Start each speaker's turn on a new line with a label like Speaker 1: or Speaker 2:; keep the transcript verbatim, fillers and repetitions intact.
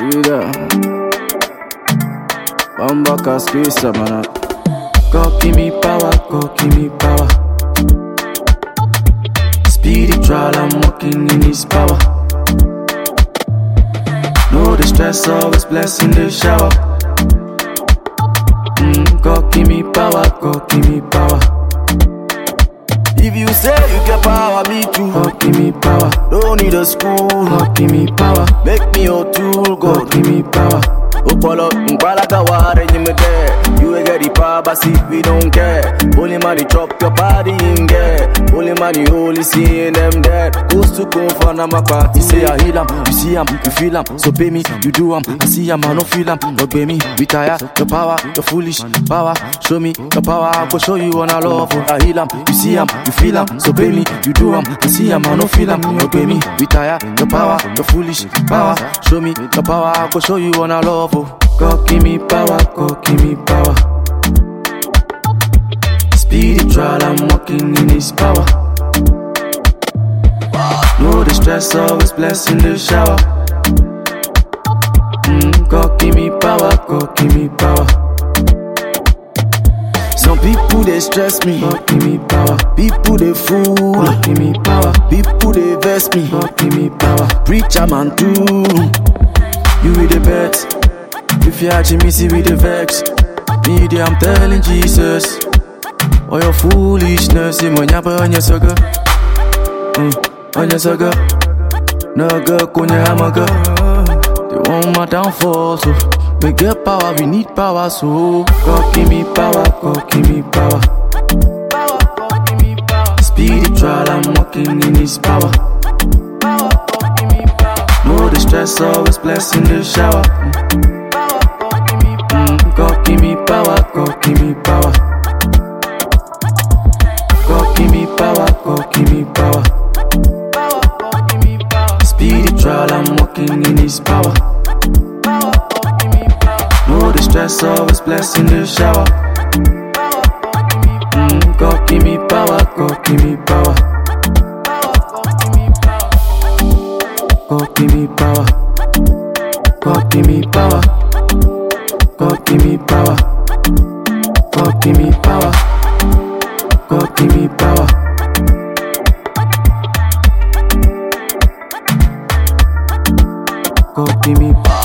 Speaker 1: Vida Bambaka space man. God give me power, God give me power. Spiritual, I'm walking in His power. No distress, always blessing the shower. Mm, God give me power, God give me power. If you say you get power, me too. God give me power. Don't need a school. God give me power. Make me your tool. God give me power. Opolo, mbalaka ware me there. You ain't get the power, but see we don't care. Only money chop your body in there. Only money only seeing them dead. Goes to come for na makwa. You say I heal 'em, you see 'em, you feel 'em. So pay me, you do 'em. I see 'em, I don't feel 'em. But pay me, retire your power, your foolish power. Show me your power, I go show you when I love. I heal 'em, you see 'em, you feel 'em. So pay me, you do 'em. I see 'em, I don't feel 'em. But pay me, retire your power, your foolish power. Show me your power, I go show you when I love. God give me power, God give me power. Spiritual, I'm walking in His power. No distress, always blessing the shower. Mm, God give me power, God give me power. Some people they stress me, God give me power. People they fool, God give me power. People they vex me, God give me power. Preacher man too, you with the bet. If you actually me see with the vex, me there I'm telling Jesus. All your foolishness, you money on your sugar. On your sugar. No girl, kunya hamaga. They want my downfall, so we get power, we need power, so God give me power, God give me power. Power, God give me power. Spiritual, I'm walking in His power. Power, God give me power. No distress, always blessing the shower. God give me power, God give me power. God give me power, God give me power. Power, God give me power. Spiritual, I'm walking in His power. Power, God give me power. No distress, always blessing the shower. Power, God give me power. Mm, God give me power, God give me power. Power, God give me power. God give me power. God give me power. God give me power. God give me power. God give me power.